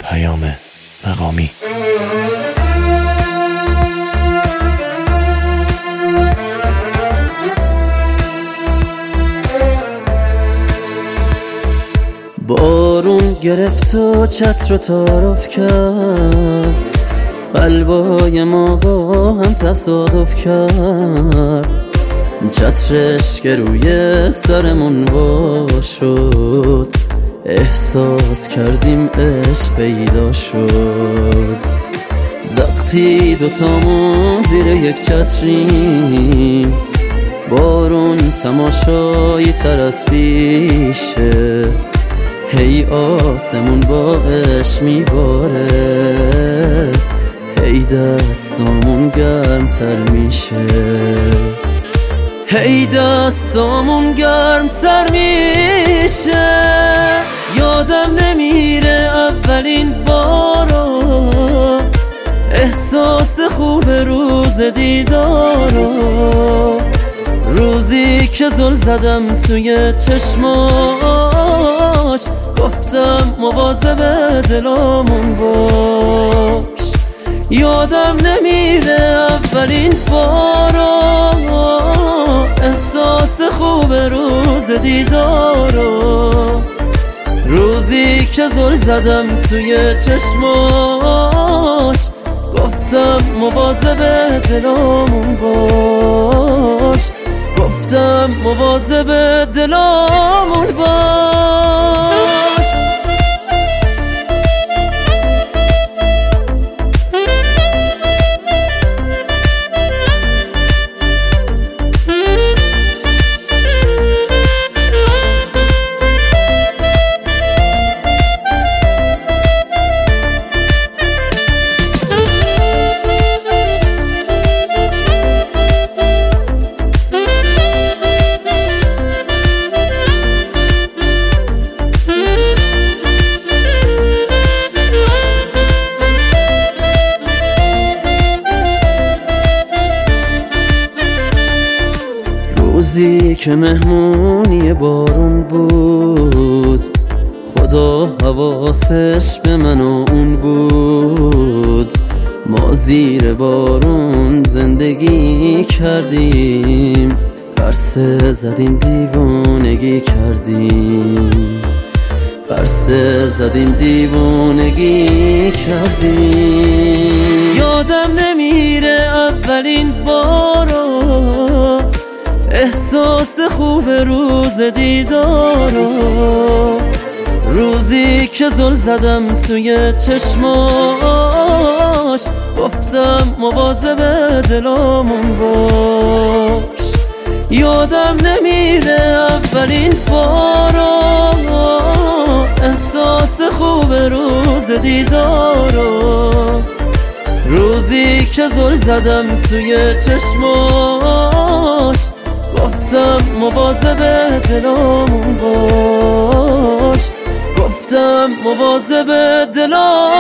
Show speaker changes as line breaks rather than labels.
مقامی.
بارون گرفت و چتر رو تعارف کرد، قلبای ما با هم تصادف کرد. چترش که روی سرمون وا شد، احساس کردیم عشق پیدا شد. وقتی دوتامون زیر یک چتریم، بارون تماشایی تر از پیشه. هی آسمون با عشق میباره، هی دستامون گرمتر میشه، هی دستامون گرمتر میشه. یادم نمیره اولین بارو، احساس خوب روز دیدارو. روزی که زل زدم توی چشماش، گفتم مواظب دلامون باش. یادم نمیره اولین بارو، احساس خوب روز دیدارو. روزی که زل زدم توی چشماش، گفتم مواظب دلامون باش، گفتم مواظب دلامون باش. روزی که مهمونی بارون بود، خدا حواسش به من و اون بود. ما زیر بارون زندگی کردیم، پرسه زدیم دیوانگی کردیم، پرسه زدیم دیوانگی کردیم. یادم نمیره اولین بارو، احساس خوب روز دیدارو. روزی که زل زدم توی چشماش، گفتم مواظب دلامون باش. یادم نمیره اولین بارو، احساس خوب روز دیدارو. روزی که زل زدم توی چشماش، گفتم مواظب دلامون باش، گفتم مواظب دلامون